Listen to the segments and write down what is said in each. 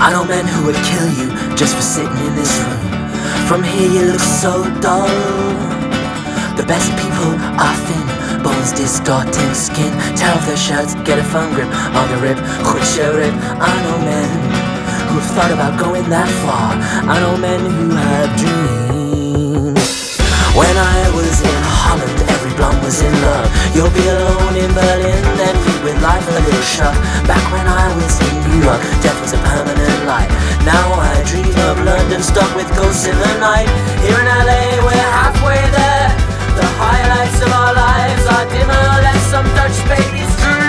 I know men who would kill you just for sitting in this room. From here you look so dull. The best people are thin, bones distorting skin. Tear off their shirts, get a phone grip on the rib, quit your rib. I know men who've thought about going that far. I know men who have dreams. When I was in Holland, every blonde was in love. You'll be alone in Berlin, then meet with life a little shove. Back when I was in New York, death was a permanent light. Now I dream of London, stuck with ghosts in the night. Here in LA, we're halfway there. The highlights of our lives are dimmer than some Dutch baby's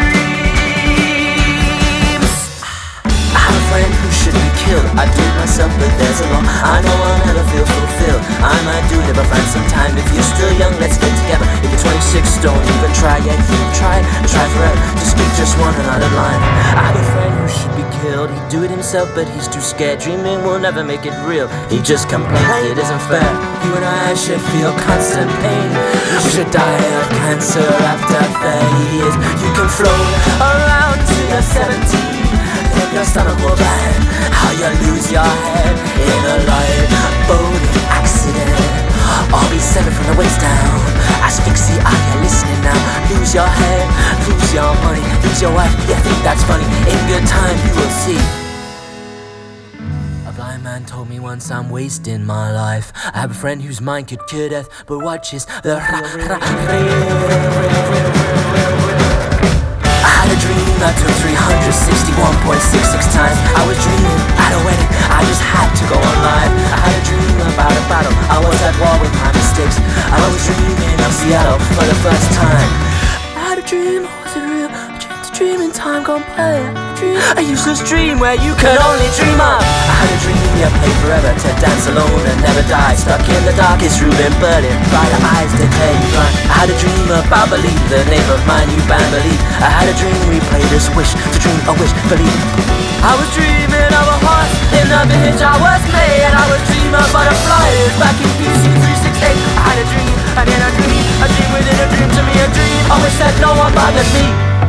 dreams. I have a friend who should be killed. I do it myself, but there's a law. I know I'll never feel fulfilled. I might do it if I find some time. If you're still young, let's get together. If you're 26, don't even try yet. You've tried and tried forever to speak just one another line. I have a friend who should be killed. He'd do it himself, but he's too scared. Dreaming will never make it real. He just complains it isn't fair. You and I should feel constant pain. We should die of cancer after 30 years. You can float around to your 17. Then your stomach will burn. How you lose your head in a light boating accident. Or be severed from the waist down. Asphyxia, are you listening now? Lose your head, lose your money, lose your wife. You think that's funny? In good time you will see. A blind man told me once I'm wasting my life. I have a friend whose mind could cure death, but watches the I had a dream that took 361.66 times. I was dreaming at a wedding, I just had to go on live. I had a dream about a battle, I was at war with my mistakes. I was dreaming of Seattle for the first time. I had a dream, was it real? I dreamed a dream in time gone by. A useless dream where you could only dream of. I had a dream you played forever to dance alone and never die. Stuck in the darkest room in Berlin, brighter eyes declare you blind. I had a dream about Believe, the name of my new band Believe. I had a dream we played this wish, to dream a wish, believe. I was dreaming of a horse in the village I was made. And I was dreaming of butterflies back in BC 368. I had a dream, and in a dream within a dream, to me a dream. I wish that no one bothered me.